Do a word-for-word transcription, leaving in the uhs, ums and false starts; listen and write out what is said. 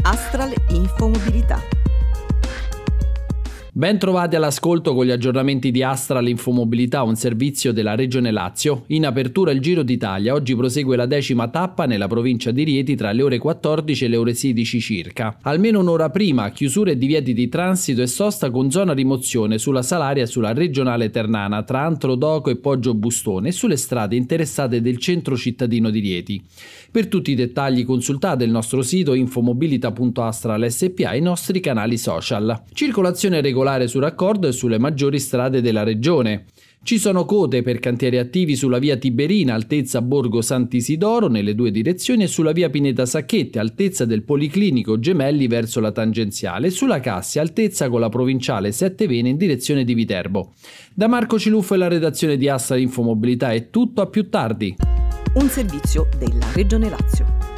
Astral Infomobilità. Ben trovati all'ascolto con gli aggiornamenti di Astral Infomobilità, un servizio della Regione Lazio. In apertura il Giro d'Italia. Oggi prosegue la decima tappa nella provincia di Rieti tra le ore quattordici e le ore sedici circa. Almeno un'ora prima, chiusure e divieti di transito e sosta con zona rimozione sulla Salaria e sulla regionale Ternana tra Antro Doco e Poggio Bustone e sulle strade interessate del centro cittadino di Rieti. Per tutti i dettagli consultate il nostro sito infomobilita punto astral punto spa e i nostri canali social. Circolazione regolare su raccordo e sulle maggiori strade della regione. Ci sono code per cantieri attivi sulla via Tiberina, altezza Borgo Sant'Isidoro, nelle due direzioni, e sulla via Pineta Sacchette, altezza del Policlinico Gemelli verso la tangenziale, e sulla Cassia, altezza con la provinciale Sette Vene in direzione di Viterbo. Da Marco Ciluffo e la redazione di Astral Infomobilità è tutto, a più tardi. Un servizio della Regione Lazio.